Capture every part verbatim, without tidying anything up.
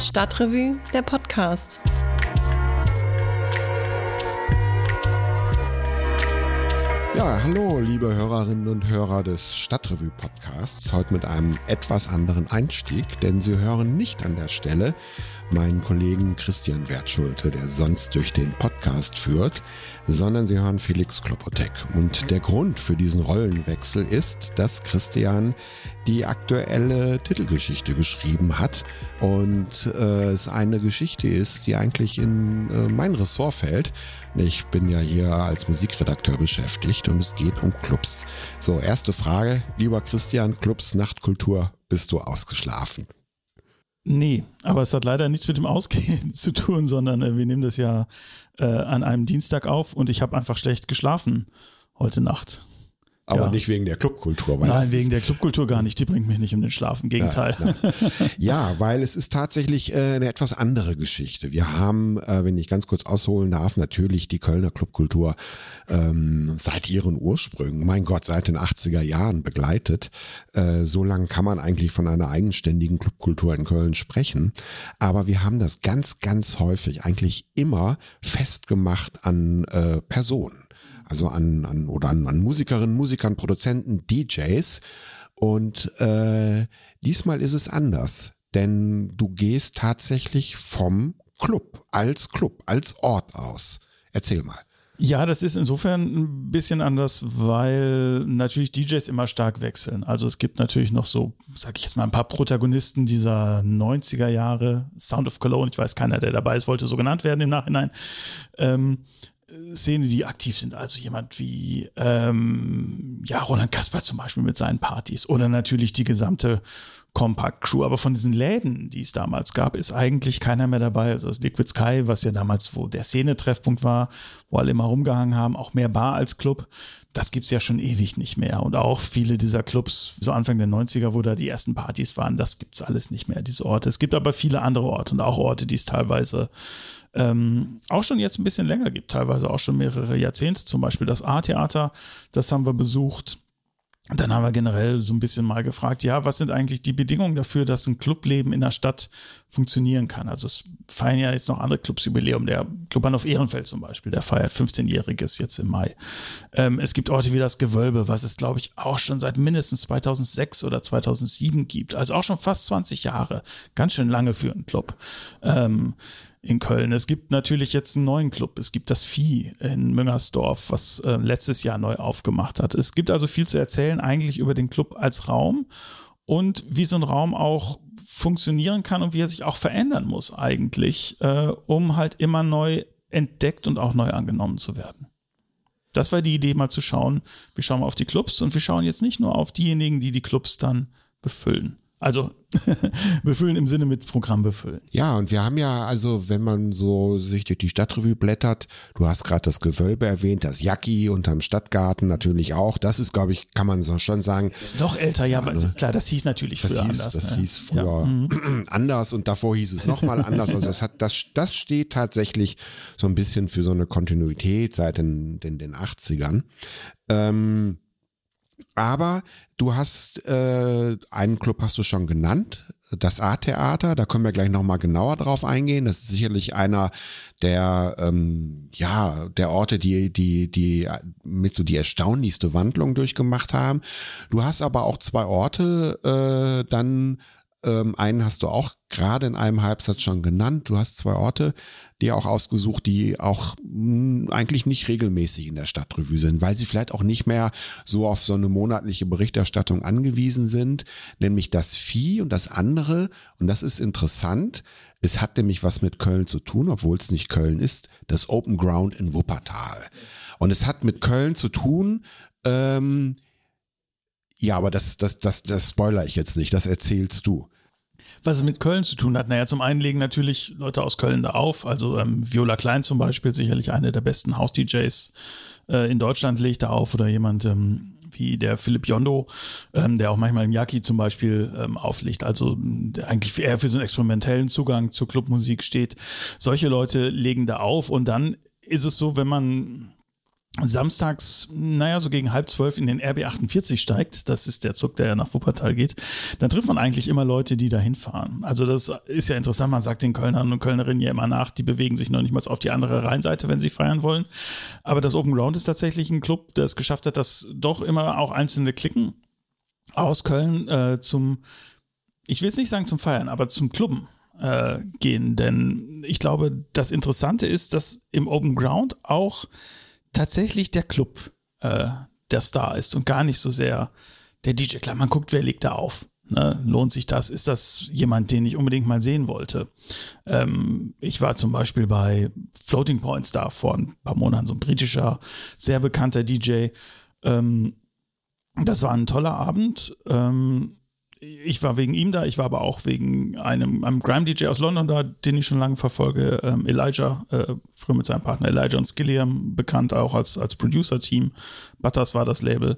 Stadtrevue, der Podcast. Ja, hallo liebe Hörerinnen und Hörer des Stadtrevue-Podcasts. Heute mit einem etwas anderen Einstieg, denn Sie hören nicht an der Stelle meinen Kollegen Christian Wertschulte, der sonst durch den Podcast führt, sondern Sie hören Felix Klopotek. Und der Grund für diesen Rollenwechsel ist, dass Christian die aktuelle Titelgeschichte geschrieben hat und äh, es eine Geschichte ist, die eigentlich in äh, mein Ressort fällt. Ich bin ja hier als Musikredakteur beschäftigt und es geht um Clubs. So, erste Frage, lieber Christian, Clubs, Nachtkultur, bist du ausgeschlafen? Nee, aber es hat leider nichts mit dem Ausgehen zu tun, sondern äh, wir nehmen das ja äh, an einem Dienstag auf und ich habe einfach schlecht geschlafen heute Nacht. Aber ja. Nicht wegen der Clubkultur. Weil Nein, wegen der Clubkultur gar nicht. Die bringt mich nicht um den Schlaf. Im Gegenteil. Ja, ja, weil es ist tatsächlich äh, eine etwas andere Geschichte. Wir haben, äh, wenn ich ganz kurz ausholen darf, natürlich die Kölner Clubkultur ähm, seit ihren Ursprüngen, mein Gott, seit den achtziger Jahren begleitet. Äh, so lange kann man eigentlich von einer eigenständigen Clubkultur in Köln sprechen. Aber wir haben das ganz, ganz häufig, eigentlich immer festgemacht an äh, Personen. Also an, an oder an, an Musikerinnen, Musikern, Produzenten, D Js. Und äh, diesmal ist es anders, denn du gehst tatsächlich vom Club, als Club, als Ort aus. Erzähl mal. Ja, das ist insofern ein bisschen anders, weil natürlich D Js immer stark wechseln. Also es gibt natürlich noch so, sag ich jetzt mal, ein paar Protagonisten dieser neunziger Jahre, Sound of Cologne, ich weiß keiner, der dabei ist, wollte so genannt werden im Nachhinein. Ähm, Szene, die aktiv sind, also jemand wie ähm, ja Roland Kasper zum Beispiel mit seinen Partys oder natürlich die gesamte Compact Crew, aber von diesen Läden, die es damals gab, ist eigentlich keiner mehr dabei. Also das Liquid Sky, was ja damals wo der Szene-Treffpunkt war, wo alle immer rumgehangen haben, auch mehr Bar als Club, das gibt's ja schon ewig nicht mehr. Und auch viele dieser Clubs, so Anfang der neunziger, wo da die ersten Partys waren, das gibt's alles nicht mehr, diese Orte. Es gibt aber viele andere Orte und auch Orte, die es teilweise ähm, auch schon jetzt ein bisschen länger gibt, teilweise auch schon mehrere Jahrzehnte, zum Beispiel das A-Theater, das haben wir besucht. Dann haben wir generell so ein bisschen mal gefragt, ja, was sind eigentlich die Bedingungen dafür, dass ein Clubleben in der Stadt funktionieren kann? Also es feiern ja jetzt noch andere Clubs Jubiläum, der Clubbahnhof Ehrenfeld zum Beispiel, der feiert fünfzehnjähriges jetzt im Mai. Ähm, es gibt Orte wie das Gewölbe, was es, glaube ich, auch schon seit mindestens zweitausendsechs oder zweitausendsieben gibt. Also auch schon fast zwanzig Jahre. Ganz schön lange für einen Club. Ähm, in Köln. Es gibt natürlich jetzt einen neuen Club. Es gibt das Vieh in Müngersdorf, was äh, letztes Jahr neu aufgemacht hat. Es gibt also viel zu erzählen eigentlich über den Club als Raum und wie so ein Raum auch funktionieren kann und wie er sich auch verändern muss eigentlich, äh, um halt immer neu entdeckt und auch neu angenommen zu werden. Das war die Idee, mal zu schauen. Wir schauen mal auf die Clubs und wir schauen jetzt nicht nur auf diejenigen, die die Clubs dann befüllen. Also befüllen im Sinne mit Programm befüllen. Ja, und wir haben ja, also wenn man so sich durch die Stadtrevue blättert, du hast gerade das Gewölbe erwähnt, das Jacki unterm Stadtgarten natürlich auch. Das ist, glaube ich, kann man so schon sagen. Ist noch älter, ja, aber ne? Klar, das hieß natürlich das früher hieß, anders. Das ne? hieß früher ja. mhm. anders und davor hieß es nochmal anders. Also das hat, das, das steht tatsächlich so ein bisschen für so eine Kontinuität seit den, den, den achtzigern. Ähm, Aber du hast, äh, einen Club hast du schon genannt, das A-Theater, da können wir gleich nochmal genauer drauf eingehen. Das ist sicherlich einer der, ähm, ja, der Orte, die, die, die mit so die erstaunlichste Wandlung durchgemacht haben. Du hast aber auch zwei Orte, äh, dann, ähm, einen hast du auch gerade in einem Halbsatz schon genannt. Du hast zwei Orte, die auch ausgesucht, die auch mh, eigentlich nicht regelmäßig in der Stadtrevue sind, weil sie vielleicht auch nicht mehr so auf so eine monatliche Berichterstattung angewiesen sind, nämlich das Vieh und das andere, und das ist interessant, es hat nämlich was mit Köln zu tun, obwohl es nicht Köln ist, das Open Ground in Wuppertal. Und es hat mit Köln zu tun, ähm, ja, aber das, das, das, das spoiler ich jetzt nicht, das erzählst du. Was es mit Köln zu tun hat, naja, zum einen legen natürlich Leute aus Köln da auf, also ähm, Viola Klein zum Beispiel, sicherlich eine der besten House-D Js äh, in Deutschland, legt da auf, oder jemand ähm, wie der Philipp Jondo, ähm, der auch manchmal im Jacki zum Beispiel ähm, auflegt, also der eigentlich eher für so einen experimentellen Zugang zur Clubmusik steht. Solche Leute legen da auf und dann ist es so, wenn man samstags, naja, so gegen halb zwölf in den R B achtundvierzig steigt, das ist der Zug, der ja nach Wuppertal geht, dann trifft man eigentlich immer Leute, die da hinfahren. Also das ist ja interessant, man sagt den Kölnern und Kölnerinnen ja immer nach, die bewegen sich noch nicht mal auf die andere Rheinseite, wenn sie feiern wollen. Aber das Open Ground ist tatsächlich ein Club, der es geschafft hat, dass doch immer auch einzelne Klicken aus Köln äh, zum, ich will jetzt nicht sagen zum Feiern, aber zum Clubben äh, gehen. Denn ich glaube, das Interessante ist, dass im Open Ground auch tatsächlich der Club äh, der Star ist und gar nicht so sehr der D J. Klar, man guckt, wer legt da auf. Ne? Lohnt sich das? Ist das jemand, den ich unbedingt mal sehen wollte? Ähm, ich war zum Beispiel bei Floating Points da vor ein paar Monaten, so ein britischer, sehr bekannter D J. Ähm, das war ein toller Abend. Ähm, Ich war wegen ihm da, ich war aber auch wegen einem, einem Grime-D J aus London da, den ich schon lange verfolge, ähm, Elijah, äh, früher mit seinem Partner Elijah und Skilliam, bekannt auch als, als Producer-Team. Butters war das Label.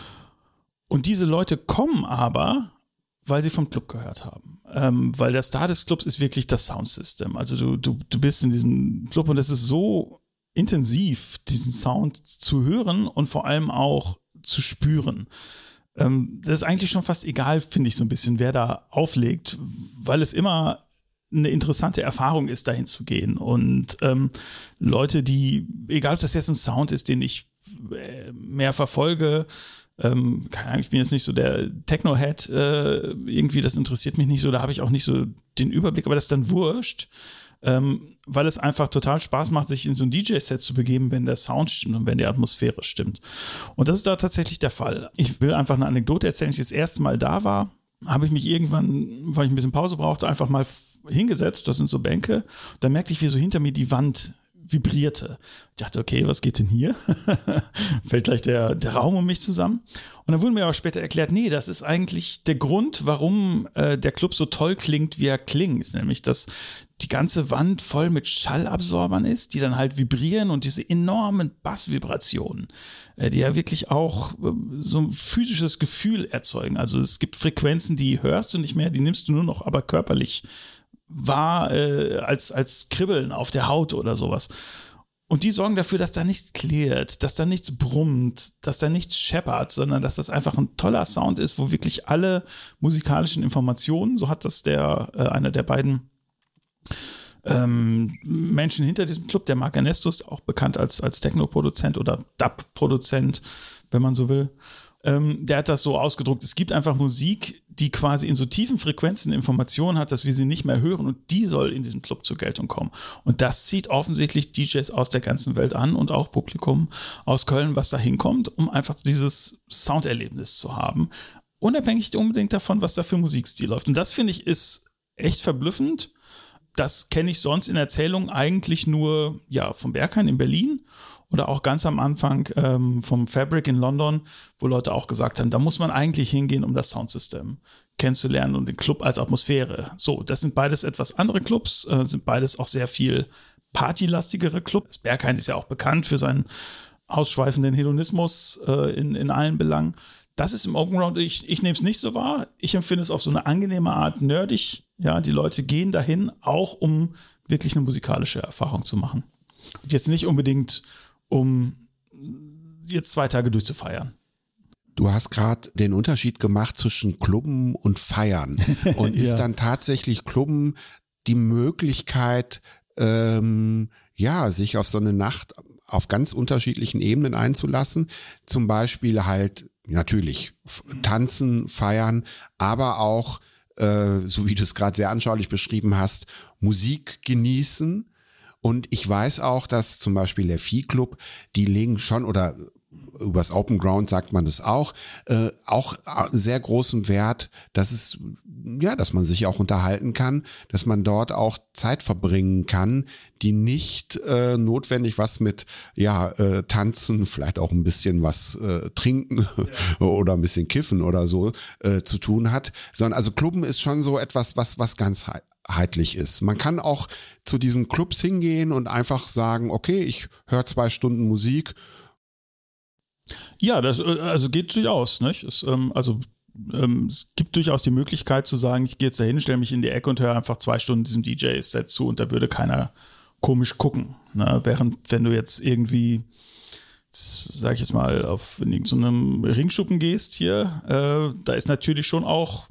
Und diese Leute kommen aber, weil sie vom Club gehört haben. Ähm, weil der Star des Clubs ist wirklich das Soundsystem. Also du, du, du bist in diesem Club und es ist so intensiv, diesen Sound zu hören und vor allem auch zu spüren. Das ist eigentlich schon fast egal, finde ich so ein bisschen, wer da auflegt, weil es immer eine interessante Erfahrung ist, dahin zu gehen. Und ähm, Leute, die, egal ob das jetzt ein Sound ist, den ich mehr verfolge, ähm, keine Ahnung, ich bin jetzt nicht so der Techno-Head, äh, irgendwie, das interessiert mich nicht so, da habe ich auch nicht so den Überblick, aber das ist dann wurscht. Ähm, weil es einfach total Spaß macht, sich in so ein D J-Set zu begeben, wenn der Sound stimmt und wenn die Atmosphäre stimmt. Und das ist da tatsächlich der Fall. Ich will einfach eine Anekdote erzählen. Als ich das erste Mal da war, habe ich mich irgendwann, weil ich ein bisschen Pause brauchte, einfach mal hingesetzt. Das sind so Bänke. Da merkte ich, wie so hinter mir die Wand vibrierte. Ich dachte, okay, was geht denn hier? Fällt gleich der, der Raum um mich zusammen. Und dann wurde mir aber später erklärt, nee, das ist eigentlich der Grund, warum äh, der Club so toll klingt, wie er klingt. Nämlich, dass die ganze Wand voll mit Schallabsorbern ist, die dann halt vibrieren und diese enormen Bassvibrationen, äh, die ja wirklich auch äh, so ein physisches Gefühl erzeugen. Also es gibt Frequenzen, die hörst du nicht mehr, die nimmst du nur noch aber körperlich wahr, äh, als, als Kribbeln auf der Haut oder sowas. Und die sorgen dafür, dass da nichts klirrt, dass da nichts brummt, dass da nichts scheppert, sondern dass das einfach ein toller Sound ist, wo wirklich alle musikalischen Informationen, so hat das der, äh, einer der beiden ähm, Menschen hinter diesem Club, der Marc Ernestus, auch bekannt als, als Techno-Produzent oder Dub-Produzent, wenn man so will, ähm, der hat das so ausgedruckt, es gibt einfach Musik, die quasi in so tiefen Frequenzen Informationen hat, dass wir sie nicht mehr hören und die soll in diesem Club zur Geltung kommen. Und das zieht offensichtlich D Js aus der ganzen Welt an und auch Publikum aus Köln, was da hinkommt, um einfach dieses Sounderlebnis zu haben, unabhängig unbedingt davon, was da für Musikstil läuft. Und das, finde ich, ist echt verblüffend. Das kenne ich sonst in Erzählungen eigentlich nur ja vom Berghain in Berlin oder auch ganz am Anfang ähm, vom Fabric in London, wo Leute auch gesagt haben, da muss man eigentlich hingehen, um das Soundsystem kennenzulernen und den Club als Atmosphäre. So, das sind beides etwas andere Clubs, äh, sind beides auch sehr viel partylastigere Clubs. Das Berghain ist ja auch bekannt für seinen ausschweifenden Hedonismus äh, in, in allen Belangen. Das ist im Open Ground, ich, ich nehme es nicht so wahr. Ich empfinde es auf so eine angenehme Art nerdig. Ja, die Leute gehen dahin, auch um wirklich eine musikalische Erfahrung zu machen. Und jetzt nicht unbedingt, um jetzt zwei Tage durchzufeiern. Du hast gerade den Unterschied gemacht zwischen Clubben und Feiern. Und ist ja. dann tatsächlich Clubben die Möglichkeit, ähm, ja, sich auf so eine Nacht auf ganz unterschiedlichen Ebenen einzulassen? Zum Beispiel halt natürlich tanzen, feiern, aber auch, äh, so wie du es gerade sehr anschaulich beschrieben hast, Musik genießen. Und ich weiß auch, dass zum Beispiel der Vieh-Club, die legen schon, oder übers Open Ground sagt man das auch, äh, auch sehr großen Wert, dass es, ja, dass man sich auch unterhalten kann, dass man dort auch Zeit verbringen kann, die nicht äh, notwendig was mit, ja, äh, tanzen, vielleicht auch ein bisschen was äh, trinken ja. oder ein bisschen kiffen oder so äh, zu tun hat, sondern also Clubben ist schon so etwas, was, was ganz heitlich ist. Man kann auch zu diesen Clubs hingehen und einfach sagen, okay, ich höre zwei Stunden Musik. Ja, das also geht durchaus, nicht? Es, ähm, also ähm, es gibt durchaus die Möglichkeit zu sagen, ich gehe jetzt dahin, stelle mich in die Ecke und höre einfach zwei Stunden diesem D J-Set zu und da würde keiner komisch gucken. Ne? Während wenn du jetzt irgendwie sag ich jetzt mal, auf wenn du zu einem Ringschuppen gehst hier, äh, da ist natürlich schon auch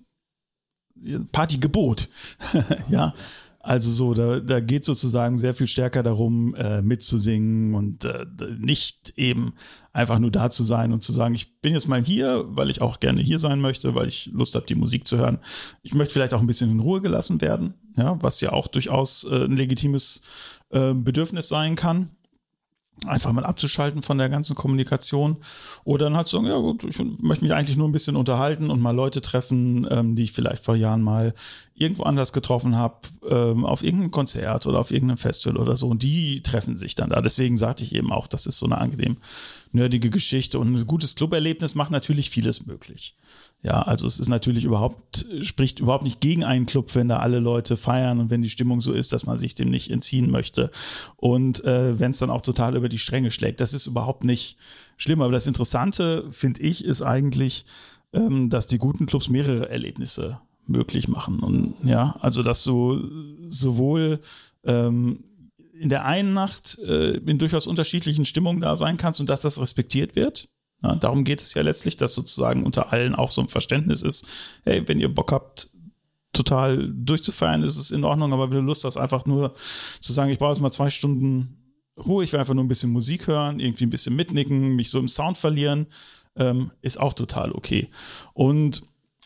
Partygebot. Ja, also so, da, da geht sozusagen sehr viel stärker darum, äh, mitzusingen und äh, nicht eben einfach nur da zu sein und zu sagen, ich bin jetzt mal hier, weil ich auch gerne hier sein möchte, weil ich Lust habe, die Musik zu hören. Ich möchte vielleicht auch ein bisschen in Ruhe gelassen werden, ja, was ja auch durchaus äh, ein legitimes äh, Bedürfnis sein kann. Einfach mal abzuschalten von der ganzen Kommunikation oder dann halt zu sagen, ja gut, ich möchte mich eigentlich nur ein bisschen unterhalten und mal Leute treffen, ähm, die ich vielleicht vor Jahren mal irgendwo anders getroffen habe, ähm, auf irgendeinem Konzert oder auf irgendeinem Festival oder so und die treffen sich dann da. Deswegen sagte ich eben auch, das ist so eine angenehm nerdige Geschichte und ein gutes Cluberlebnis macht natürlich vieles möglich. Ja, also es ist natürlich überhaupt, spricht überhaupt nicht gegen einen Club, wenn da alle Leute feiern und wenn die Stimmung so ist, dass man sich dem nicht entziehen möchte. Und äh, wenn es dann auch total über die Stränge schlägt, das ist überhaupt nicht schlimm. Aber das Interessante, finde ich, ist eigentlich, ähm, dass die guten Clubs mehrere Erlebnisse möglich machen. Und ja, also dass du sowohl ähm, in der einen Nacht äh, in durchaus unterschiedlichen Stimmungen da sein kannst und dass das respektiert wird. Ja, darum geht es ja letztlich, dass sozusagen unter allen auch so ein Verständnis ist, hey, wenn ihr Bock habt, total durchzufeiern, ist es in Ordnung, aber wenn du Lust hast, einfach nur zu sagen, ich brauche jetzt mal zwei Stunden Ruhe, ich will einfach nur ein bisschen Musik hören, irgendwie ein bisschen mitnicken, mich so im Sound verlieren, ähm, ist auch total okay. Und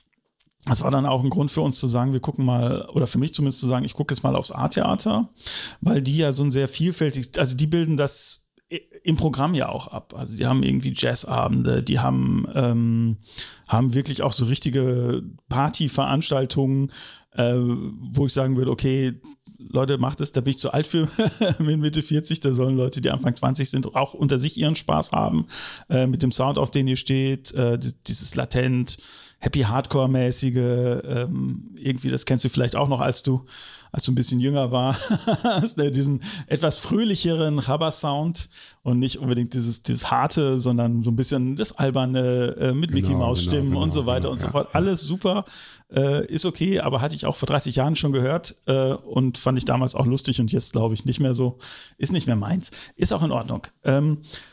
das war dann auch ein Grund für uns zu sagen, wir gucken mal, oder für mich zumindest zu sagen, ich gucke jetzt mal aufs A-Theater, weil die ja so ein sehr vielfältig, also die bilden das im Programm ja auch ab. Also die haben irgendwie Jazzabende, die haben ähm, haben wirklich auch so richtige Partyveranstaltungen, äh, wo ich sagen würde, okay, Leute, macht es, da bin ich zu alt für, mit Mitte vierzig, da sollen Leute, die Anfang zwanzig sind, auch unter sich ihren Spaß haben, äh, mit dem Sound, auf den ihr steht, äh, dieses latent, Happy Hardcore-mäßige, ähm, irgendwie, das kennst du vielleicht auch noch, als du, als du ein bisschen jünger warst, ne, diesen etwas fröhlicheren Rabber-Sound und nicht unbedingt dieses, dieses harte, sondern so ein bisschen das alberne äh, mit genau, Mickey Maus-Stimmen genau, genau, und so weiter genau, und so ja, fort. ja. Alles super, äh, ist okay, aber hatte ich auch vor dreißig Jahren schon gehört äh, und fand ich damals auch lustig und jetzt glaube ich nicht mehr so, ist nicht mehr meins, ist auch in Ordnung. Ähm,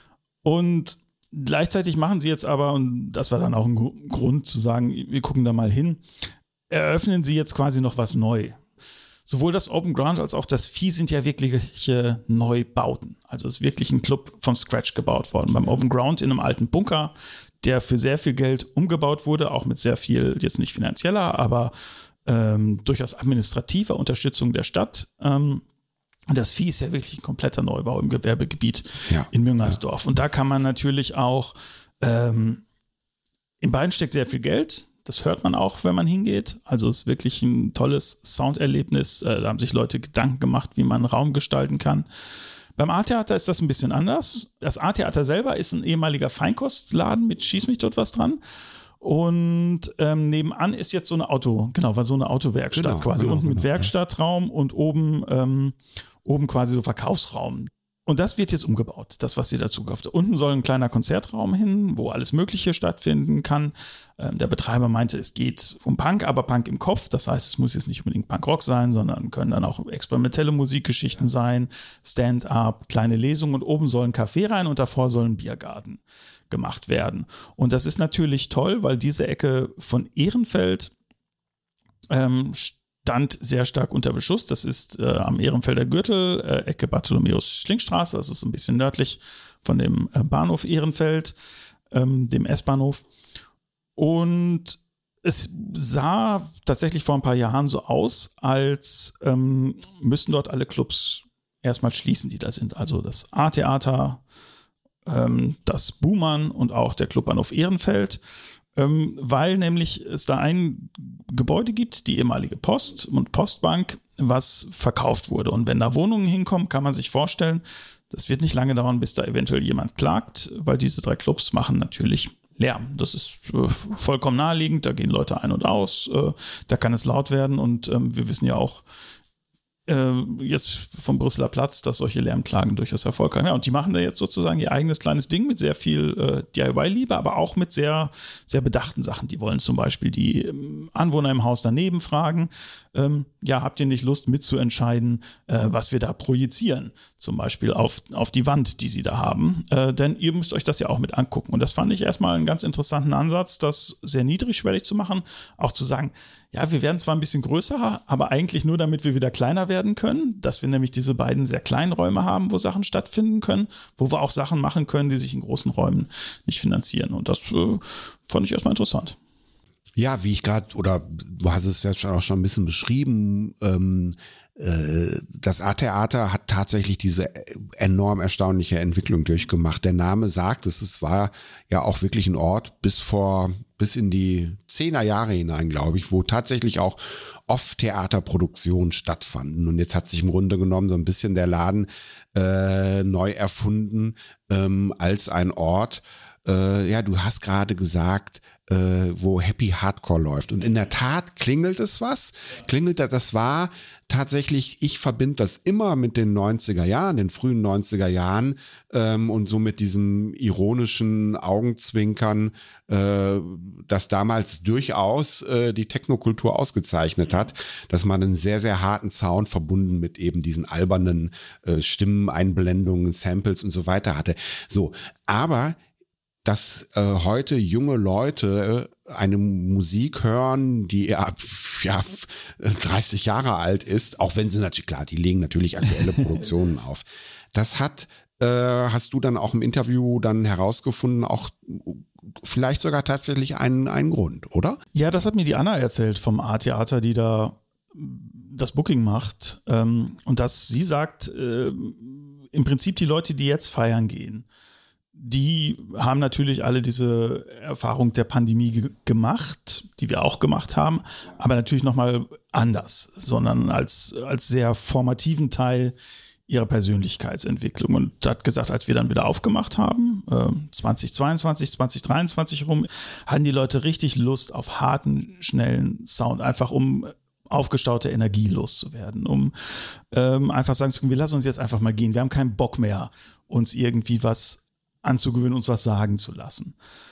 und gleichzeitig machen sie jetzt aber, und das war dann auch ein Grund zu sagen, wir gucken da mal hin, eröffnen sie jetzt quasi noch was neu. Sowohl das Open Ground als auch das Vieh sind ja wirkliche Neubauten. Also es ist wirklich ein Club vom Scratch gebaut worden. Beim Open Ground in einem alten Bunker, der für sehr viel Geld umgebaut wurde, auch mit sehr viel, jetzt nicht finanzieller, aber ähm, durchaus administrativer Unterstützung der Stadt. Ähm, Und das Vieh ist ja wirklich ein kompletter Neubau im Gewerbegebiet ja, in Müngersdorf. Ja. Und da kann man natürlich auch, ähm, in beiden steckt sehr viel Geld. Das hört man auch, wenn man hingeht. Also es ist wirklich ein tolles Sounderlebnis. Äh, da haben sich Leute Gedanken gemacht, wie man einen Raum gestalten kann. Beim A-Theater ist das ein bisschen anders. Das A-Theater selber ist ein ehemaliger Feinkostladen mit Schieß mich tot was dran. Und ähm, nebenan ist jetzt so eine Auto, genau, war so eine Autowerkstatt genau, quasi. Genau, Unten mit genau, Werkstattraum und oben, ähm, oben quasi so Verkaufsraum. Und das wird jetzt umgebaut, das, was sie dazu gekauft hat. Unten soll ein kleiner Konzertraum hin, wo alles Mögliche stattfinden kann. Ähm, der Betreiber meinte, es geht um Punk, aber Punk im Kopf. Das heißt, es muss jetzt nicht unbedingt Punkrock sein, sondern können dann auch experimentelle Musikgeschichten sein, Stand-up, kleine Lesungen und oben soll ein Café rein und davor soll ein Biergarten gemacht werden. Und das ist natürlich toll, weil diese Ecke von Ehrenfeld ähm, stand sehr stark unter Beschuss. Das ist äh, am Ehrenfelder Gürtel, äh, Ecke Bartholomäus-Schlingstraße, das ist ein bisschen nördlich von dem äh, Bahnhof Ehrenfeld, ähm, dem S-Bahnhof. Und es sah tatsächlich vor ein paar Jahren so aus, als ähm, müssten dort alle Clubs erstmal schließen, die da sind. Also das A-Theater, ähm, das Buhmann und auch der Clubbahnhof Ehrenfeld. Ähm, weil nämlich es da ein Gebäude gibt, die ehemalige Post und Postbank, was verkauft wurde. Und wenn da Wohnungen hinkommen, kann man sich vorstellen, das wird nicht lange dauern, bis da eventuell jemand klagt, weil diese drei Clubs machen natürlich Lärm. Das ist äh, vollkommen naheliegend, da gehen Leute ein und aus, äh, da kann es laut werden und ähm, wir wissen ja auch, jetzt vom Brüsseler Platz, dass solche Lärmklagen durchaus Erfolg haben. Ja, und die machen da jetzt sozusagen ihr eigenes kleines Ding mit sehr viel äh, D I Y-Liebe, aber auch mit sehr, sehr bedachten Sachen. Die wollen zum Beispiel die ähm, Anwohner im Haus daneben fragen, ähm, ja, habt ihr nicht Lust mitzuentscheiden, äh, was wir da projizieren? Zum Beispiel auf, auf die Wand, die sie da haben. Äh, denn ihr müsst euch das ja auch mit angucken. Und das fand ich erstmal einen ganz interessanten Ansatz, das sehr niedrigschwellig zu machen. Auch zu sagen, ja, wir werden zwar ein bisschen größer, aber eigentlich nur, damit wir wieder kleiner werden können, dass wir nämlich diese beiden sehr kleinen Räume haben, wo Sachen stattfinden können, wo wir auch Sachen machen können, die sich in großen Räumen nicht finanzieren. Und das äh, fand ich erstmal interessant. Ja, wie ich gerade, oder du hast es ja schon auch schon ein bisschen beschrieben, ähm, äh, das A-Theater hat tatsächlich diese enorm erstaunliche Entwicklung durchgemacht. Der Name sagt es, es war ja auch wirklich ein Ort bis vor, bis in die zehner Jahre hinein, glaube ich, wo tatsächlich auch oft Theaterproduktionen stattfanden. Und jetzt hat sich im Grunde genommen so ein bisschen der Laden äh, neu erfunden ähm, als ein Ort. Äh, ja, du hast gerade gesagt, äh, wo Happy Hardcore läuft. Und in der Tat klingelt es was. Klingelt das, das war tatsächlich, ich verbinde das immer mit den neunziger Jahren, den frühen neunziger Jahren ähm, und so mit diesem ironischen Augenzwinkern, äh, das damals durchaus äh, die Technokultur ausgezeichnet hat, dass man einen sehr, sehr harten Sound verbunden mit eben diesen albernen äh, Stimmeneinblendungen, Samples und so weiter hatte. So, aber dass äh, heute junge Leute eine Musik hören, die ja, ja dreißig Jahre alt ist, auch wenn sie natürlich, klar, die legen natürlich aktuelle Produktionen auf. Das hat, äh, hast du dann auch im Interview dann herausgefunden, auch vielleicht sogar tatsächlich einen, einen Grund, oder? Ja, das hat mir die Anna erzählt vom A-Theater, die da das Booking macht. Ähm, und dass sie sagt, äh, im Prinzip die Leute, die jetzt feiern gehen, die haben natürlich alle diese Erfahrung der Pandemie ge- gemacht, die wir auch gemacht haben, aber natürlich nochmal anders, sondern als, als sehr formativen Teil ihrer Persönlichkeitsentwicklung. Und hat gesagt, als wir dann wieder aufgemacht haben, äh, zwanzig zweiundzwanzig, zwanzig dreiundzwanzig rum, hatten die Leute richtig Lust auf harten, schnellen Sound, einfach um aufgestaute Energie loszuwerden, um ähm, einfach sagen zu können, wir lassen uns jetzt einfach mal gehen, wir haben keinen Bock mehr, uns irgendwie was anzugewöhnen, uns was sagen zu lassen.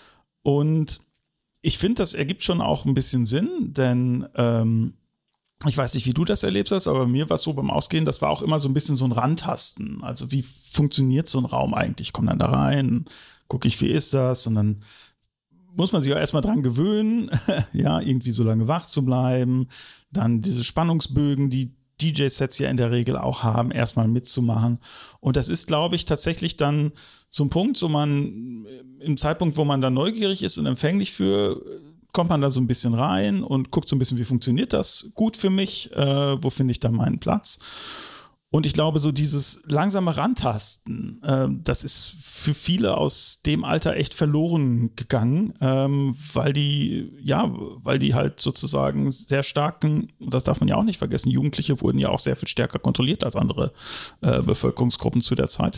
Und ich finde, das ergibt schon auch ein bisschen Sinn, denn ähm, ich weiß nicht, wie du das erlebt hast, aber mir war es so beim Ausgehen, das war auch immer so ein bisschen so ein Rantasten. Also wie funktioniert so ein Raum eigentlich? Ich komme dann da rein, gucke ich, wie ist das? Und dann muss man sich auch erstmal dran gewöhnen, ja, irgendwie so lange wach zu bleiben. Dann diese Spannungsbögen, die D J-Sets ja in der Regel auch haben, erstmal mitzumachen. Und das ist, glaube ich, tatsächlich dann so ein Punkt, so man, im Zeitpunkt, wo man da neugierig ist und empfänglich für, kommt man da so ein bisschen rein und guckt so ein bisschen, wie funktioniert das gut für mich, äh, wo finde ich da meinen Platz. Und ich glaube, so dieses langsame Rantasten, äh, das ist für viele aus dem Alter echt verloren gegangen, ähm, weil die, ja, weil die halt sozusagen sehr starken, das darf man ja auch nicht vergessen, Jugendliche wurden ja auch sehr viel stärker kontrolliert als andere äh, Bevölkerungsgruppen zu der Zeit.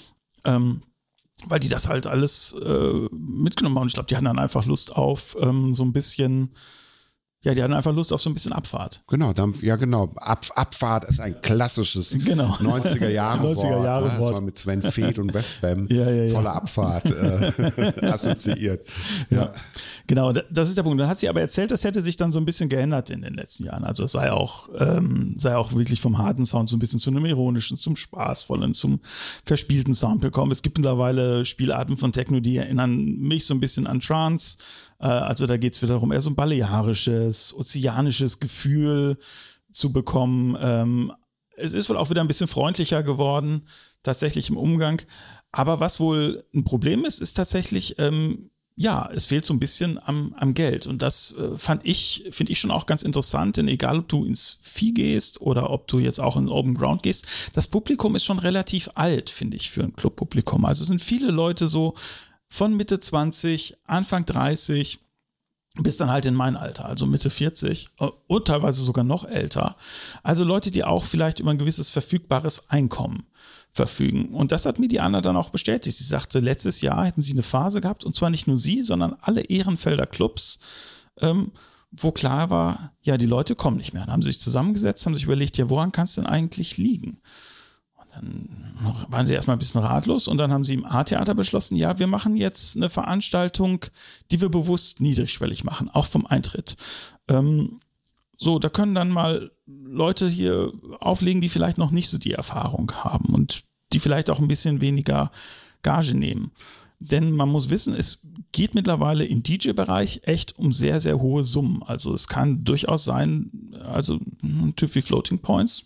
Ähm, weil die das halt alles äh, mitgenommen haben. Und ich glaube, die hatten dann einfach Lust auf ähm, so ein bisschen, ja, die hatten einfach Lust auf so ein bisschen Abfahrt. Genau, dann, ja genau. Ab, Abfahrt ist ein klassisches genau. neunziger Jahre Wort. neunziger Jahre Das Wort. war mit Sven Feth und Westbam ja, ja, ja. voller Abfahrt äh, assoziiert. Ja. ja, genau, das ist der Punkt. Dann hat sie aber erzählt, das hätte sich dann so ein bisschen geändert in den letzten Jahren. Also es sei auch, ähm, sei auch wirklich vom harten Sound so ein bisschen zu einem ironischen, zum spaßvollen, zum verspielten Sound gekommen. Es gibt mittlerweile Spielarten von Techno, die erinnern mich so ein bisschen an Trance. Also da geht es wiederum eher so ein balearisches, ozeanisches Gefühl zu bekommen. Ähm, es ist wohl auch wieder ein bisschen freundlicher geworden, tatsächlich im Umgang. Aber was wohl ein Problem ist, ist tatsächlich, ähm, ja, es fehlt so ein bisschen am, am Geld. Und das äh, fand ich, finde ich schon auch ganz interessant, denn egal, ob du ins Vieh gehst oder ob du jetzt auch in Open Ground gehst, das Publikum ist schon relativ alt, finde ich, für ein Clubpublikum. Also es sind viele Leute so von Mitte zwanzig, Anfang dreißig bis dann halt in mein Alter, also Mitte vierzig und teilweise sogar noch älter. Also Leute, die auch vielleicht über ein gewisses verfügbares Einkommen verfügen. Und das hat mir die Anna dann auch bestätigt. Sie sagte, letztes Jahr hätten sie eine Phase gehabt, und zwar nicht nur sie, sondern alle Ehrenfelder Clubs, ähm, wo klar war, ja, die Leute kommen nicht mehr. Dann haben sie sich zusammengesetzt, haben sich überlegt, ja, woran kann es denn eigentlich liegen? Und dann waren sie erstmal ein bisschen ratlos und dann haben sie im A-Theater beschlossen, ja, wir machen jetzt eine Veranstaltung, die wir bewusst niedrigschwellig machen, auch vom Eintritt. Ähm, so, da können dann mal Leute hier auflegen, die vielleicht noch nicht so die Erfahrung haben und die vielleicht auch ein bisschen weniger Gage nehmen. Denn man muss wissen, es geht mittlerweile im D J-Bereich echt um sehr, sehr hohe Summen. Also es kann durchaus sein, also ein Typ wie Floating Points,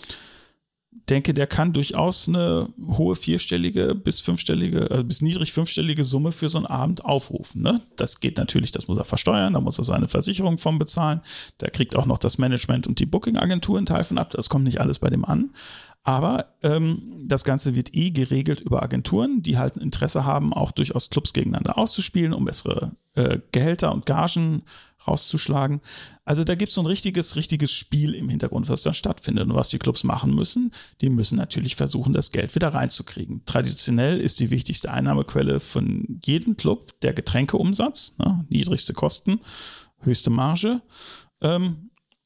denke, der kann durchaus eine hohe vierstellige bis fünfstellige, also bis niedrig fünfstellige Summe für so einen Abend aufrufen. Ne? Das geht natürlich, das muss er versteuern, da muss er seine Versicherung von bezahlen, der kriegt auch noch das Management und die Booking-Agentur einen Teil von ab, das kommt nicht alles bei dem an. Aber ähm, das Ganze wird eh geregelt über Agenturen, die halt ein Interesse haben, auch durchaus Clubs gegeneinander auszuspielen, um bessere äh, Gehälter und Gagen rauszuschlagen. Also da gibt es so ein richtiges, richtiges Spiel im Hintergrund, was da stattfindet und was die Clubs machen müssen. Die müssen natürlich versuchen, das Geld wieder reinzukriegen. Traditionell ist die wichtigste Einnahmequelle von jedem Club der Getränkeumsatz, ne? Niedrigste Kosten, höchste Marge. Ähm,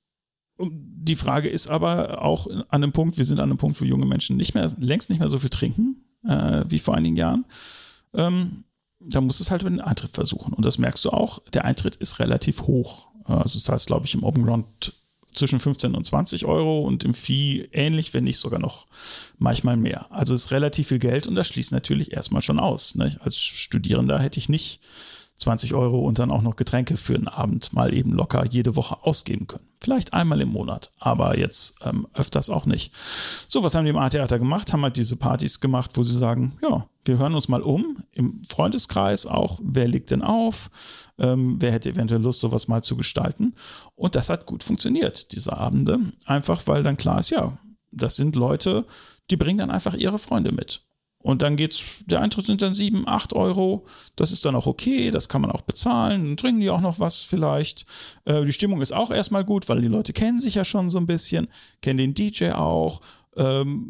Die Frage ist aber auch an einem Punkt, wir sind an einem Punkt, wo junge Menschen nicht mehr, längst nicht mehr so viel trinken, äh, wie vor einigen Jahren. Ähm, da musst du es halt über den Eintritt versuchen. Und das merkst du auch, der Eintritt ist relativ hoch. Also das heißt, glaube ich, im Open Ground zwischen fünfzehn und zwanzig Euro und im Fee ähnlich, wenn nicht sogar noch manchmal mehr. Also es ist relativ viel Geld und das schließt natürlich erstmal schon aus. Ne? Als Studierender hätte ich nicht zwanzig Euro und dann auch noch Getränke für einen Abend mal eben locker jede Woche ausgeben können. Vielleicht einmal im Monat, aber jetzt ähm, öfters auch nicht. So, was haben die im A-Theater gemacht? Haben halt diese Partys gemacht, wo sie sagen, ja, wir hören uns mal um, im Freundeskreis auch, wer legt denn auf, ähm, wer hätte eventuell Lust, sowas mal zu gestalten. Und das hat gut funktioniert, diese Abende, einfach weil dann klar ist, ja, das sind Leute, die bringen dann einfach ihre Freunde mit. Und dann geht's, der Eintritt sind dann sieben, acht Euro. Das ist dann auch okay, das kann man auch bezahlen. Dann trinken die auch noch was vielleicht. Äh, die Stimmung ist auch erstmal gut, weil die Leute kennen sich ja schon so ein bisschen, kennen den D J auch, ähm,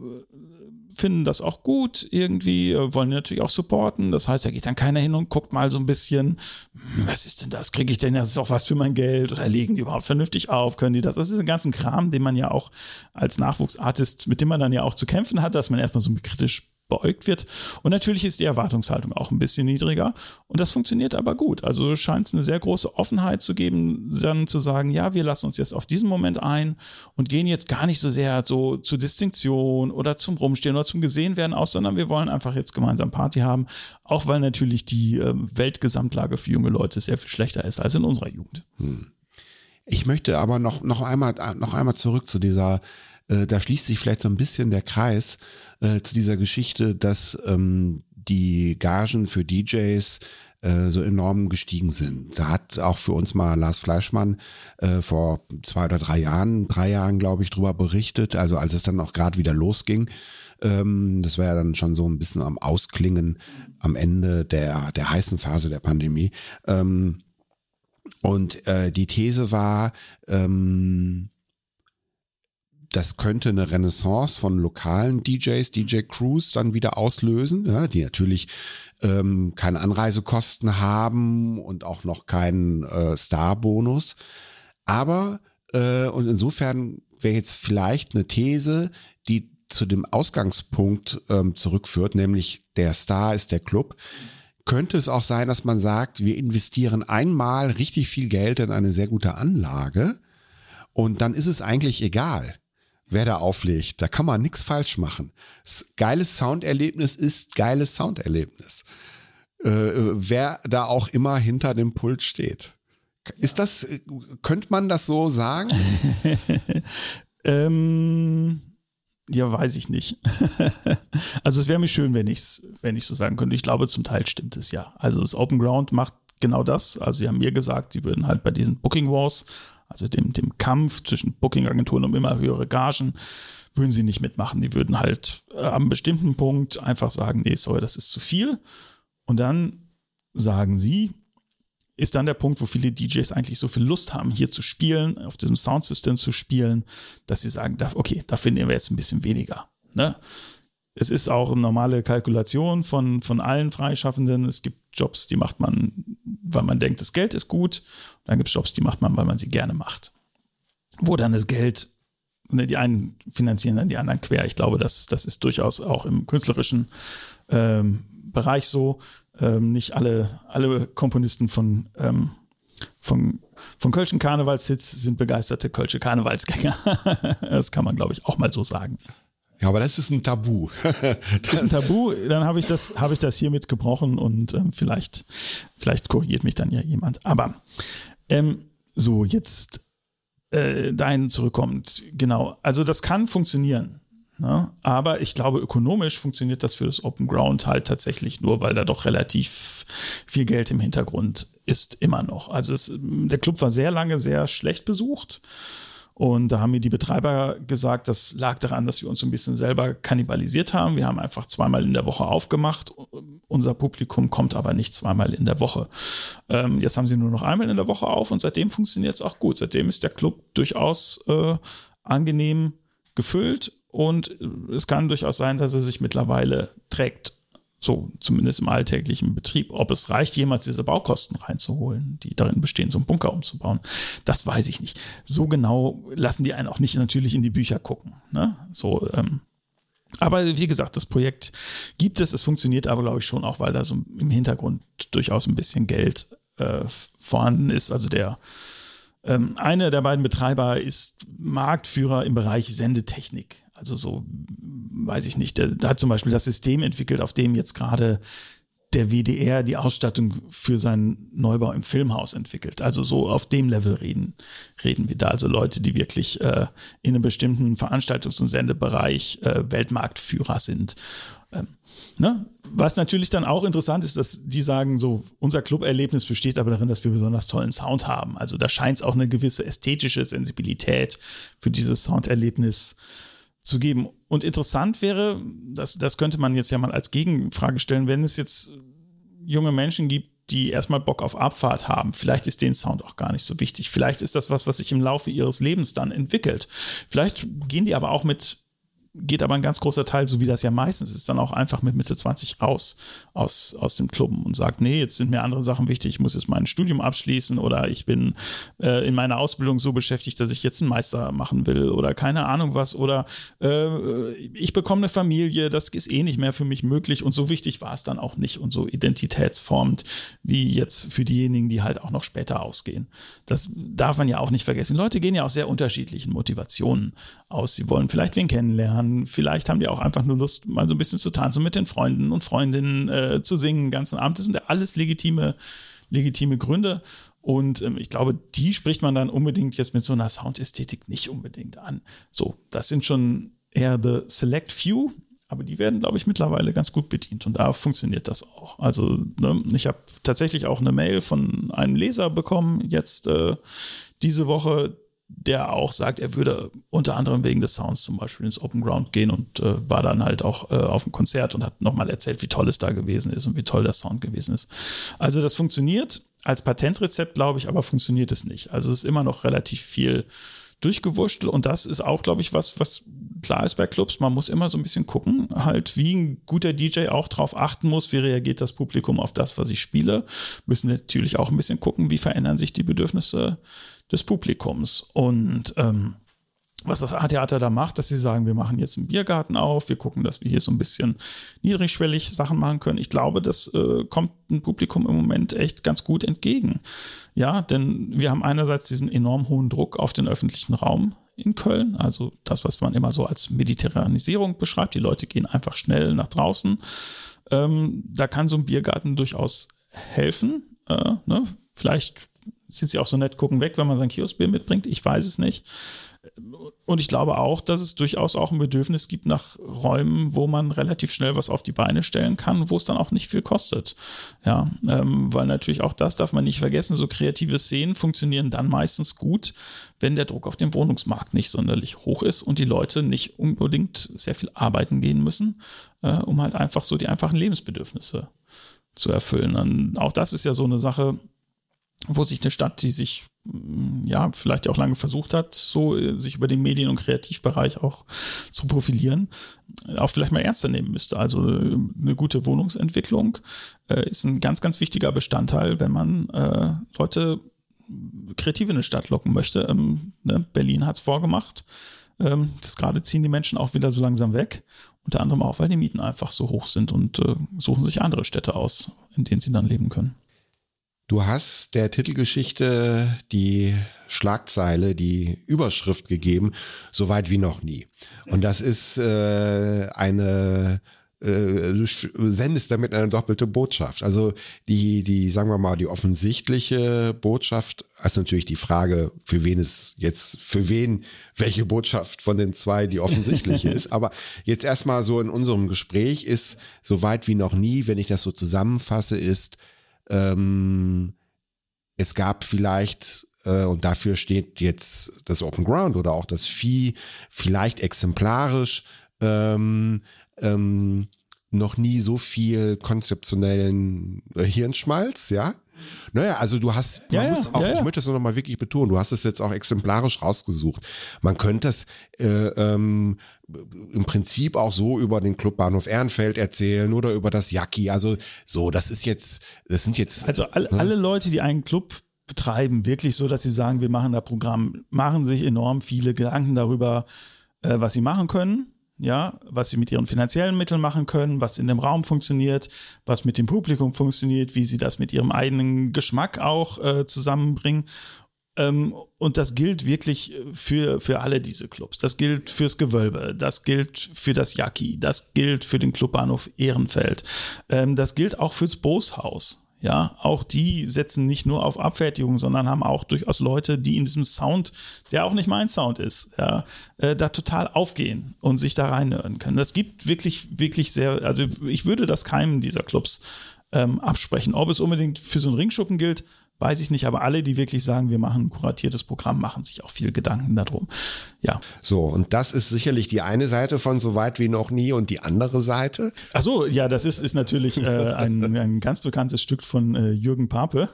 finden das auch gut irgendwie, wollen natürlich auch supporten. Das heißt, da geht dann keiner hin und guckt mal so ein bisschen, was ist denn das? Kriege ich denn das ist auch was für mein Geld? Oder legen die überhaupt vernünftig auf? Können die das? Das ist ein ganzen Kram, den man ja auch als Nachwuchsartist, mit dem man dann ja auch zu kämpfen hat, dass man erstmal so kritisch beäugt wird. Und natürlich ist die Erwartungshaltung auch ein bisschen niedriger. Und das funktioniert aber gut. Also scheint es eine sehr große Offenheit zu geben, dann zu sagen, ja, wir lassen uns jetzt auf diesen Moment ein und gehen jetzt gar nicht so sehr so zur Distinktion oder zum Rumstehen oder zum Gesehenwerden aus, sondern wir wollen einfach jetzt gemeinsam Party haben. Auch weil natürlich die äh, Weltgesamtlage für junge Leute sehr viel schlechter ist als in unserer Jugend. Hm. Ich möchte aber noch, noch einmal, noch einmal zurück zu dieser Äh, da schließt sich vielleicht so ein bisschen der Kreis äh, zu dieser Geschichte, dass ähm, die Gagen für D Js äh, so enorm gestiegen sind. Da hat auch für uns mal Lars Fleischmann äh, vor zwei oder drei Jahren, drei Jahren glaube ich, drüber berichtet, also als es dann auch gerade wieder losging. Ähm, das war ja dann schon so ein bisschen am Ausklingen am Ende der, der heißen Phase der Pandemie. Ähm, und äh, die These war, ähm, das könnte eine Renaissance von lokalen D Js, D J-Crews dann wieder auslösen, ja, die natürlich ähm, keine Anreisekosten haben und auch noch keinen äh, Star-Bonus. Aber, äh, und insofern wäre jetzt vielleicht eine These, die zu dem Ausgangspunkt ähm, zurückführt, nämlich der Star ist der Club. Könnte es auch sein, dass man sagt, wir investieren einmal richtig viel Geld in eine sehr gute Anlage und dann ist es eigentlich egal, wer da auflegt. Da kann man nichts falsch machen. Geiles Sounderlebnis ist geiles Sounderlebnis. Äh, wer da auch immer hinter dem Pult steht. Ist das, könnte man das so sagen? ähm, ja, weiß ich nicht. Also es wäre mir schön, wenn ich es wenn ich so sagen könnte. Ich glaube, zum Teil stimmt es ja. Also das Open Ground macht genau das. Also sie haben mir gesagt, sie würden halt bei diesen Booking Wars, also dem, dem Kampf zwischen Booking-Agenturen um immer höhere Gagen, würden sie nicht mitmachen. Die würden halt äh, am einem bestimmten Punkt einfach sagen, nee, sorry, das ist zu viel. Und dann sagen sie, ist dann der Punkt, wo viele D Js eigentlich so viel Lust haben, hier zu spielen, auf diesem Soundsystem zu spielen, dass sie sagen, okay, dafür nehmen wir jetzt ein bisschen weniger. Ne? Es ist auch eine normale Kalkulation von, von allen Freischaffenden. Es gibt Jobs, die macht man weil man denkt, das Geld ist gut. Dann gibt es Jobs, die macht man, weil man sie gerne macht. Wo dann das Geld, ne, die einen finanzieren dann die anderen quer. Ich glaube, das, das ist durchaus auch im künstlerischen ähm, Bereich so. Ähm, nicht alle, alle Komponisten von, ähm, von, von Kölschen Karnevalshits sind begeisterte Kölsche Karnevalsgänger. Das kann man, glaube ich, auch mal so sagen. Ja, aber das ist ein Tabu. Das ist ein Tabu, dann habe ich das, habe ich das hiermit gebrochen und ähm, vielleicht, vielleicht korrigiert mich dann ja jemand. Aber ähm, so, jetzt äh, dahin zurückkommt, genau. Also das kann funktionieren, ne? Aber ich glaube, ökonomisch funktioniert das für das Open Ground halt tatsächlich nur, weil da doch relativ viel Geld im Hintergrund ist, immer noch. Also es, der Club war sehr lange sehr schlecht besucht. Und da haben mir die Betreiber gesagt, das lag daran, dass wir uns so ein bisschen selber kannibalisiert haben. Wir haben einfach zweimal in der Woche aufgemacht. Unser Publikum kommt aber nicht zweimal in der Woche. Ähm, jetzt haben sie nur noch einmal in der Woche auf und seitdem funktioniert es auch gut. Seitdem ist der Club durchaus äh, angenehm gefüllt und es kann durchaus sein, dass er sich mittlerweile trägt. So, zumindest im alltäglichen Betrieb. Ob es reicht, jemals diese Baukosten reinzuholen, die darin bestehen, so einen Bunker umzubauen, das weiß ich nicht. So genau lassen die einen auch nicht natürlich in die Bücher gucken. Ne? So, ähm, aber wie gesagt, das Projekt gibt es, es funktioniert aber, glaube ich, schon auch, weil da so im Hintergrund durchaus ein bisschen Geld äh, vorhanden ist. Also der ähm, eine der beiden Betreiber ist Marktführer im Bereich Sendetechnik. Also so, weiß ich nicht, der, der hat zum Beispiel das System entwickelt, auf dem jetzt gerade der W D R die Ausstattung für seinen Neubau im Filmhaus entwickelt. Also so auf dem Level reden, reden wir da. Also Leute, die wirklich äh, in einem bestimmten Veranstaltungs- und Sendebereich äh, Weltmarktführer sind. Ähm, ne? Was natürlich dann auch interessant ist, dass die sagen, so unser Club-Erlebnis besteht aber darin, dass wir besonders tollen Sound haben. Also da scheint es auch eine gewisse ästhetische Sensibilität für dieses Sounderlebnis zu geben. Und interessant wäre, das, das könnte man jetzt ja mal als Gegenfrage stellen, wenn es jetzt junge Menschen gibt, die erstmal Bock auf Abfahrt haben. Vielleicht ist denen Sound auch gar nicht so wichtig. Vielleicht ist das was, was sich im Laufe ihres Lebens dann entwickelt. Vielleicht gehen die aber auch mit, geht aber ein ganz großer Teil, so wie das ja meistens ist, dann auch einfach mit Mitte zwanzig raus aus, aus dem Club und sagt, nee, jetzt sind mir andere Sachen wichtig, ich muss jetzt mein Studium abschließen oder ich bin äh, in meiner Ausbildung so beschäftigt, dass ich jetzt einen Meister machen will oder keine Ahnung was oder äh, ich bekomme eine Familie, das ist eh nicht mehr für mich möglich und so wichtig war es dann auch nicht und so identitätsformend wie jetzt für diejenigen, die halt auch noch später ausgehen. Das darf man ja auch nicht vergessen. Leute gehen ja aus sehr unterschiedlichen Motivationen aus. Sie wollen vielleicht wen kennenlernen, vielleicht haben die auch einfach nur Lust, mal so ein bisschen zu tanzen mit den Freunden und Freundinnen, äh, zu singen den ganzen Abend. Das sind ja alles legitime, legitime Gründe. Und ähm, ich glaube, die spricht man dann unbedingt jetzt mit so einer Soundästhetik nicht unbedingt an. So, das sind schon eher the select few, aber die werden, glaube ich, mittlerweile ganz gut bedient. Und da funktioniert das auch. Also ne, ich habe tatsächlich auch eine Mail von einem Leser bekommen, jetzt äh, diese Woche, der auch sagt, er würde unter anderem wegen des Sounds zum Beispiel ins Open Ground gehen und äh, war dann halt auch äh, auf dem Konzert und hat nochmal erzählt, wie toll es da gewesen ist und wie toll der Sound gewesen ist. Also das funktioniert als Patentrezept, glaube ich, aber funktioniert es nicht. Also es ist immer noch relativ viel durchgewurschtelt und das ist auch, glaube ich, was, was klar ist bei Clubs. Man muss immer so ein bisschen gucken, halt wie ein guter D J auch drauf achten muss, wie reagiert das Publikum auf das, was ich spiele. Müssen natürlich auch ein bisschen gucken, wie verändern sich die Bedürfnisse des Publikums. Und ähm, was das A-Theater da macht, dass sie sagen, wir machen jetzt einen Biergarten auf, wir gucken, dass wir hier so ein bisschen niedrigschwellig Sachen machen können. Ich glaube, das äh, kommt dem Publikum im Moment echt ganz gut entgegen. Ja, denn wir haben einerseits diesen enorm hohen Druck auf den öffentlichen Raum in Köln, also das, was man immer so als Mediterranisierung beschreibt. Die Leute gehen einfach schnell nach draußen. Ähm, da kann so ein Biergarten durchaus helfen. Äh, ne? Vielleicht sind sie auch so nett, gucken weg, wenn man sein Kioskbier mitbringt. Ich weiß es nicht. Und ich glaube auch, dass es durchaus auch ein Bedürfnis gibt nach Räumen, wo man relativ schnell was auf die Beine stellen kann, wo es dann auch nicht viel kostet. Ja, ähm, weil natürlich auch das darf man nicht vergessen, so kreative Szenen funktionieren dann meistens gut, wenn der Druck auf dem Wohnungsmarkt nicht sonderlich hoch ist und die Leute nicht unbedingt sehr viel arbeiten gehen müssen, äh, um halt einfach so die einfachen Lebensbedürfnisse zu erfüllen. Und auch das ist ja so eine Sache, wo sich eine Stadt, die sich ja, vielleicht auch lange versucht hat, so sich über den Medien- und Kreativbereich auch zu profilieren, auch vielleicht mal ernster nehmen müsste. Also eine gute Wohnungsentwicklung äh, ist ein ganz, ganz wichtiger Bestandteil, wenn man äh, Leute kreativ in die Stadt locken möchte. Ähm, ne? Berlin hat es vorgemacht. Ähm, das gerade ziehen die Menschen auch wieder so langsam weg. Unter anderem auch, weil die Mieten einfach so hoch sind und äh, suchen sich andere Städte aus, in denen sie dann leben können. Du hast der Titelgeschichte die Schlagzeile, die Überschrift gegeben, so weit wie noch nie. Und das ist äh, eine, äh, du sendest damit eine doppelte Botschaft. Also die, die, sagen wir mal, die offensichtliche Botschaft, ist natürlich die Frage, für wen es jetzt, für wen, welche Botschaft von den zwei die offensichtliche ist. Aber jetzt erstmal so in unserem Gespräch ist, so weit wie noch nie, wenn ich das so zusammenfasse, ist, Ähm, es gab vielleicht, äh, und dafür steht jetzt das Open Ground oder auch das Vieh, vielleicht exemplarisch, ähm, ähm, noch nie so viel konzeptionellen äh, Hirnschmalz, ja? Naja, also du hast, man ja, muss ja, auch, ja, ja. ich möchte das noch mal wirklich betonen, du hast es jetzt auch exemplarisch rausgesucht. Man könnte es äh, ähm, im Prinzip auch so über den Clubbahnhof Ehrenfeld erzählen oder über das Jacki. Also so, das ist jetzt, das sind jetzt. Also all, ne? alle Leute, die einen Club betreiben, wirklich so, dass sie sagen, wir machen da Programm, machen sich enorm viele Gedanken darüber, äh, was sie machen können. Ja, was sie mit ihren finanziellen Mitteln machen können, was in dem Raum funktioniert, was mit dem Publikum funktioniert, wie sie das mit ihrem eigenen Geschmack auch äh, zusammenbringen. Ähm, und das gilt wirklich für, für alle diese Clubs. Das gilt fürs Gewölbe, das gilt für das Jacki, das gilt für den Clubbahnhof Ehrenfeld. Ähm, das gilt auch fürs Boshaus. Ja, auch die setzen nicht nur auf Abfertigung, sondern haben auch durchaus Leute, die in diesem Sound, der auch nicht mein Sound ist, ja, äh, da total aufgehen und sich da reinhören können. Das gibt wirklich, wirklich sehr, also ich würde das keinem dieser Clubs ähm, absprechen. Ob es unbedingt für so einen Ringschuppen gilt, weiß ich nicht, aber alle, die wirklich sagen, wir machen ein kuratiertes Programm, machen sich auch viel Gedanken darum. Ja. So, und das ist sicherlich die eine Seite von so weit wie noch nie und die andere Seite. Ach so, ja, das ist, ist natürlich äh, ein, ein ganz bekanntes Stück von äh, Jürgen Pape,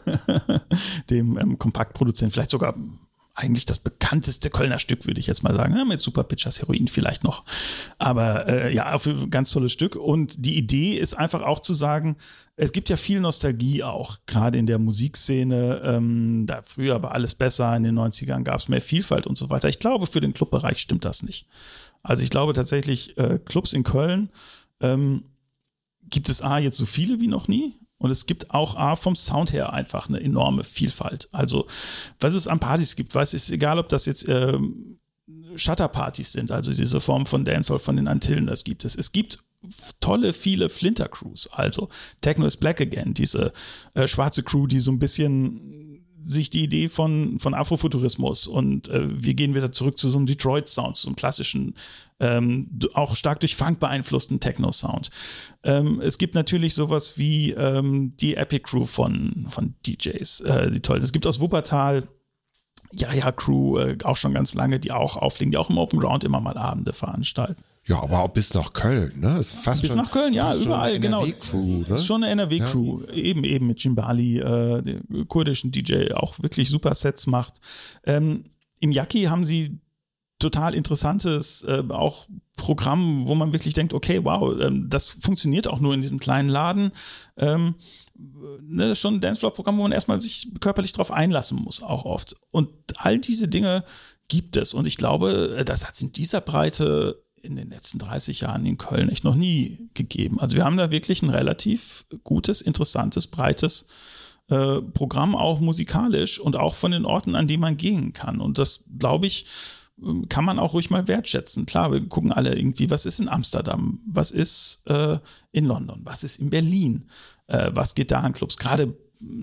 dem ähm, Kompaktproduzenten, vielleicht sogar eigentlich das bekannteste Kölner Stück, würde ich jetzt mal sagen, ja, mit Super Pitchers Heroin vielleicht noch. Aber äh, ja, auf ein ganz tolles Stück. Und die Idee ist einfach auch zu sagen, es gibt ja viel Nostalgie auch, gerade in der Musikszene. Ähm, da früher war alles besser, in den neunzigern gab es mehr Vielfalt und so weiter. Ich glaube, für den Clubbereich stimmt das nicht. Also ich glaube tatsächlich, äh, Clubs in Köln ähm, gibt es A, jetzt so viele wie noch nie. Und es gibt auch A, vom Sound her einfach eine enorme Vielfalt. Also, was es an Partys gibt, weiß ist egal, ob das jetzt ähm, Shutterpartys sind, also diese Form von Dancehall von den Antillen, das gibt es. Es gibt tolle, viele Flinter-Crews, also Techno is Black Again, diese äh, schwarze Crew, die so ein bisschen sich die Idee von, von Afrofuturismus und äh, wir gehen wieder zurück zu so einem Detroit-Sound, so einem klassischen, ähm, auch stark durch Funk beeinflussten Techno-Sound. Ähm, es gibt natürlich sowas wie ähm, die Epic Crew von, von D Js, äh, die toll. Es gibt aus Wuppertal Ja, ja, Crew, äh, auch schon ganz lange, die auch auflegen, die auch im Open Ground immer mal Abende veranstalten. Ja, aber auch bis nach Köln, ne? Ist fast bis schon, nach Köln, ja, überall, genau. Crew, ne? Ist schon eine N R W-Crew, ja. eben, eben mit Jimbali, äh, der kurdischen D J, auch wirklich super Sets macht. Ähm, im Jacki haben sie total interessantes, äh, auch Programm, wo man wirklich denkt, okay, wow, ähm, das funktioniert auch nur in diesem kleinen Laden. Ähm, ne, das ist schon ein Dancefloor-Programm, wo man erstmal sich körperlich drauf einlassen muss, auch oft. Und all diese Dinge gibt es. Und ich glaube, das hat es in dieser Breite in den letzten dreißig Jahren in Köln echt noch nie gegeben. Also wir haben da wirklich ein relativ gutes, interessantes, breites äh, Programm, auch musikalisch und auch von den Orten, an die man gehen kann. Und das, glaube ich, kann man auch ruhig mal wertschätzen. Klar, wir gucken alle irgendwie, was ist in Amsterdam, was ist äh, in London, was ist in Berlin, äh, was geht da an Clubs. Gerade,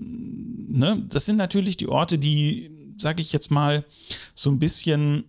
ne, das sind natürlich die Orte, die, sage ich jetzt mal, so ein bisschen,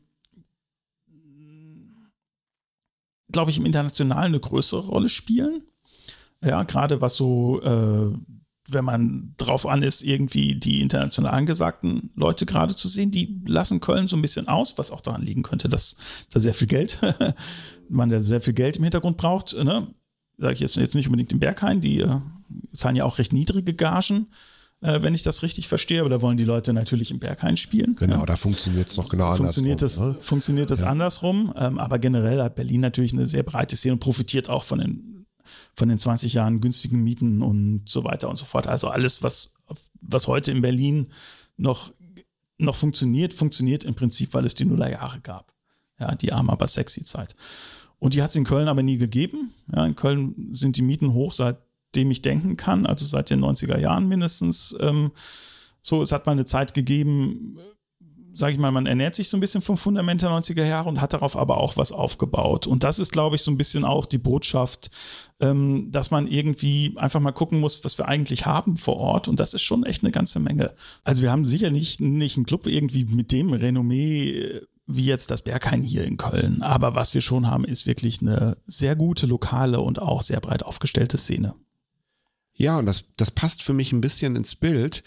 glaube ich, im Internationalen eine größere Rolle spielen. Ja, gerade was so, äh, wenn man drauf an ist, irgendwie die international angesagten Leute gerade zu sehen, die lassen Köln so ein bisschen aus, was auch daran liegen könnte, dass da sehr viel Geld, man da sehr viel Geld im Hintergrund braucht. Ne? Sage ich jetzt, jetzt nicht unbedingt den Berghain, die äh, zahlen ja auch recht niedrige Gagen. äh, wenn ich das richtig verstehe. Aber da wollen die Leute natürlich im Berghain spielen. Genau, ja. da funktioniert es doch genau funktioniert andersrum. Das, ne? Funktioniert das ja. andersrum. Ähm, aber generell hat Berlin natürlich eine sehr breite Szene und profitiert auch von den, von den zwanzig Jahren günstigen Mieten und so weiter und so fort. Also alles, was, was heute in Berlin noch, noch funktioniert, funktioniert im Prinzip, weil es die Nullerjahre gab. Ja, die arme, aber sexy Zeit. Und die hat es in Köln aber nie gegeben. Ja, in Köln sind die Mieten hoch, seitdem ich denken kann, also seit den neunziger Jahren mindestens. Ähm, so, es hat mal eine Zeit gegeben, sage ich mal, man ernährt sich so ein bisschen vom Fundament der neunziger Jahre und hat darauf aber auch was aufgebaut. Und das ist, glaube ich, so ein bisschen auch die Botschaft, ähm, dass man irgendwie einfach mal gucken muss, was wir eigentlich haben vor Ort. Und das ist schon echt eine ganze Menge. Also wir haben sicher nicht, nicht einen Club irgendwie mit dem Renommee wie jetzt das Berghain hier in Köln. Aber was wir schon haben, ist wirklich eine sehr gute lokale und auch sehr breit aufgestellte Szene. Ja, und das, das passt für mich ein bisschen ins Bild,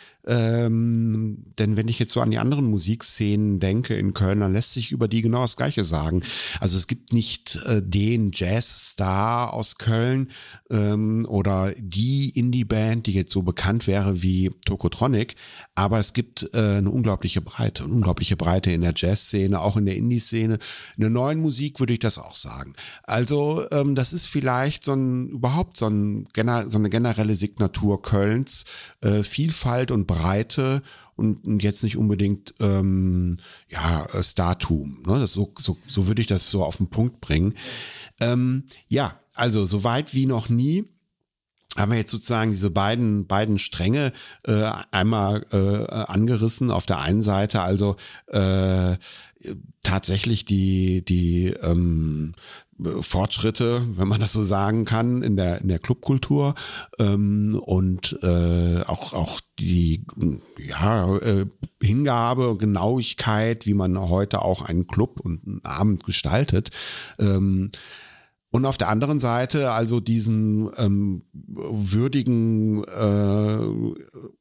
ähm, denn wenn ich jetzt so an die anderen Musikszenen denke in Köln, dann lässt sich über die genau das Gleiche sagen. Also es gibt nicht äh, den Jazzstar aus Köln ähm, oder die Indie-Band, die jetzt so bekannt wäre wie Tokotronic, aber es gibt äh, eine unglaubliche Breite, eine unglaubliche Breite in der Jazzszene, auch in der Indie-Szene. In der neuen Musik würde ich das auch sagen. Also ähm, das ist vielleicht so ein überhaupt so, ein, so eine generelle Signatur Kölns, äh, Vielfalt und Breite und, und jetzt nicht unbedingt ähm, ja Startum. Ne? Das so, so, so würde ich das so auf den Punkt bringen. Ähm, ja, also so weit wie noch nie haben wir jetzt sozusagen diese beiden beiden Stränge äh, einmal äh, angerissen. Auf der einen Seite also äh, tatsächlich die die ähm, Fortschritte, wenn man das so sagen kann, in der in der Clubkultur ähm, und äh, auch auch die ja äh, Hingabe und Genauigkeit, wie man heute auch einen Club und einen Abend gestaltet. Ähm, Und auf der anderen Seite also diesen ähm, würdigen, äh,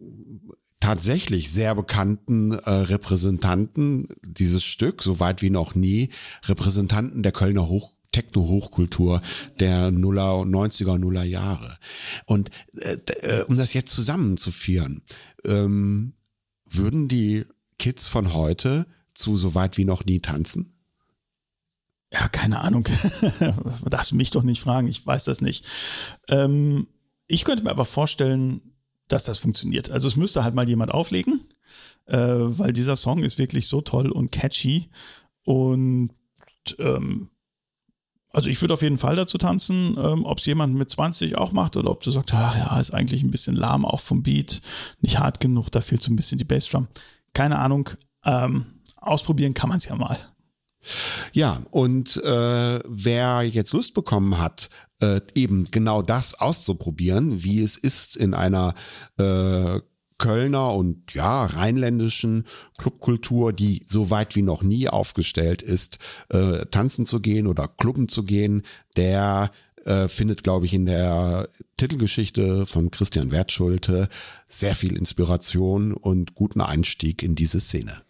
tatsächlich sehr bekannten äh, Repräsentanten dieses Stück, so weit wie noch nie, Repräsentanten der Kölner Hoch Techno-Hochkultur der Nuller und neunziger Nuller Jahre. Und äh, um das jetzt zusammenzuführen, ähm, würden die Kids von heute zu so weit wie noch nie tanzen? Ja, keine Ahnung. Darfst du mich doch nicht fragen, ich weiß das nicht. Ähm, ich könnte mir aber vorstellen, dass das funktioniert. Also es müsste halt mal jemand auflegen, äh, weil dieser Song ist wirklich so toll und catchy. Und ähm, also ich würde auf jeden Fall dazu tanzen, ähm, ob es jemand mit zwanzig auch macht oder ob du sagst, ach ja, ist eigentlich ein bisschen lahm auch vom Beat, nicht hart genug, da fehlt so ein bisschen die Bassdrum. Keine Ahnung, ähm, ausprobieren kann man es ja mal. Ja, und äh, wer jetzt Lust bekommen hat, äh, eben genau das auszuprobieren, wie es ist in einer äh, Kölner und ja rheinländischen Clubkultur, die so weit wie noch nie aufgestellt ist, äh, tanzen zu gehen oder klubben zu gehen, der äh, findet, glaube ich, in der Titelgeschichte von Christian Wertschulte sehr viel Inspiration und guten Einstieg in diese Szene.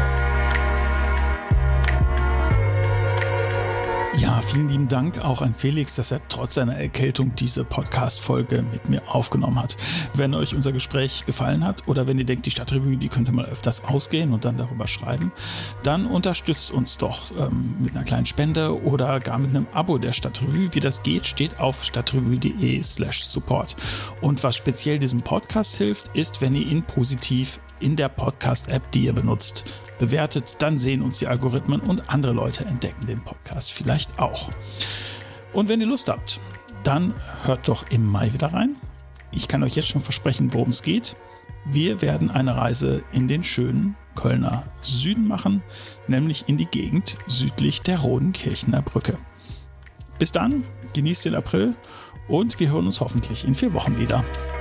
Ja, vielen lieben Dank auch an Felix, dass er trotz seiner Erkältung diese Podcast-Folge mit mir aufgenommen hat. Wenn euch unser Gespräch gefallen hat oder wenn ihr denkt, die Stadtrevue, die könnte mal öfters ausgehen und dann darüber schreiben, dann unterstützt uns doch ähm, mit einer kleinen Spende oder gar mit einem Abo der Stadtrevue. Wie das geht, steht auf stadtrevue.de slash support. Und was speziell diesem Podcast hilft, ist, wenn ihr ihn positiv in der Podcast-App, die ihr benutzt, bewertet, dann sehen uns die Algorithmen und andere Leute entdecken den Podcast vielleicht auch. Und wenn ihr Lust habt, dann hört doch im Mai wieder rein. Ich kann euch jetzt schon versprechen, worum es geht. Wir werden eine Reise in den schönen Kölner Süden machen, nämlich in die Gegend südlich der Rodenkirchener Brücke. Bis dann, genießt den April und wir hören uns hoffentlich in vier Wochen wieder.